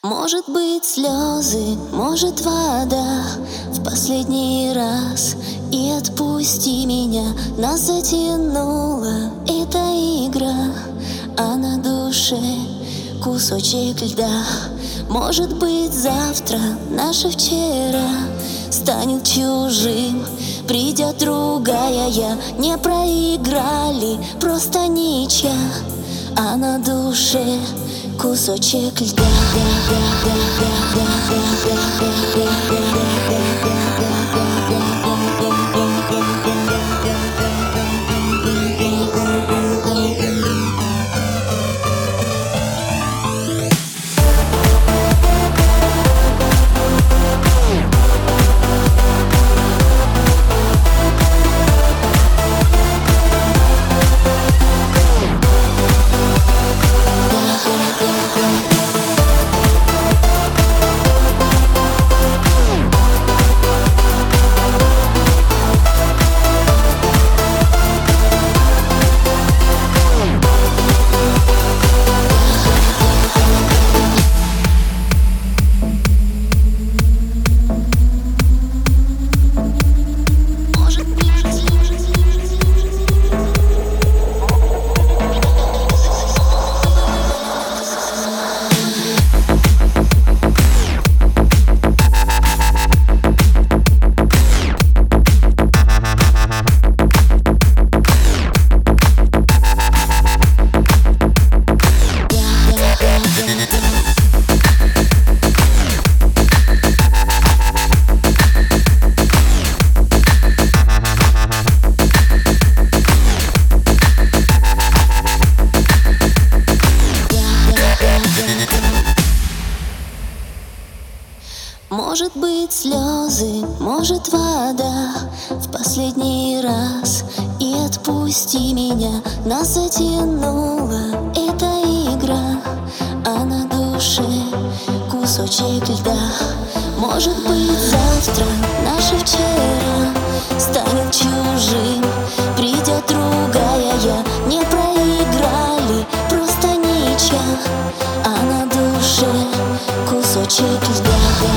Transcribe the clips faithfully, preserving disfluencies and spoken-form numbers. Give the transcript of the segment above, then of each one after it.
Может быть, слезы, может, вода в последний раз. И отпусти меня, нас затянула эта игра, а на душе кусочек льда. Может быть, завтра наше вчера станет чужим, придет другая я. Не проиграли, просто ничья, а на душе кусочек льда. Может быть, слезы, может, вода в последний раз. И отпусти меня, нас затянула эта игра, а на душе кусочек льда. Может быть, завтра наше вчера станет чужим, придет другая я. Не проиграли, просто ничья, а на душе кусочек льда.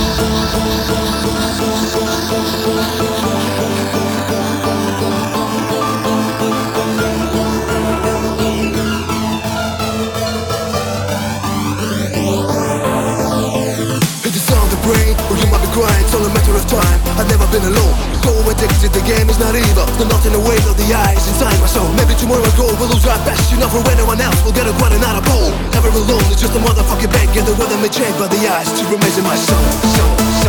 It's all a matter of time. I've never been alone. So addicted, the game is not evil. There's nothing away of the eyes inside my soul. Maybe tomorrow I'll go, we'll lose our best. You know, for anyone else, we'll get a quite another bowl. Never alone, it's just a motherfucking bag. And the weather may change, but the eyes still remains in my soul. soul, soul.